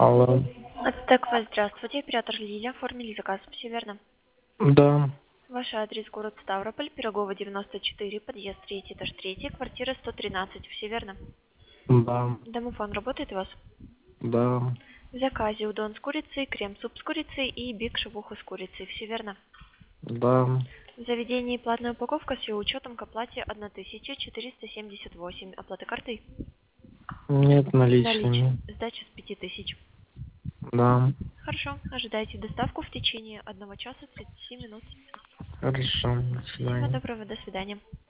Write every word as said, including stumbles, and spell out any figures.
Алло. Так, вас здравствуйте, оператор Лиля, оформили заказ, все верно? Да, Ваш адрес город Ставрополь, Пирогова девяносто четыре, подъезд три, этаж три, квартира сто тринадцать, все верно? да, Домофон работает у вас? да, В заказе удон с курицей, крем-суп с курицей и биг шавуха с курицей, все верно? да. В заведении платная упаковка с ее учетом к оплате тысяча четыреста семьдесят восемь. Оплата картой? Нет, Наличные. наличными. Сдача с пяти тысяч. Да, Хорошо, ожидайте доставку в течение одного часа тридцати минут. хорошо. До Всего свидания. доброго, до свидания.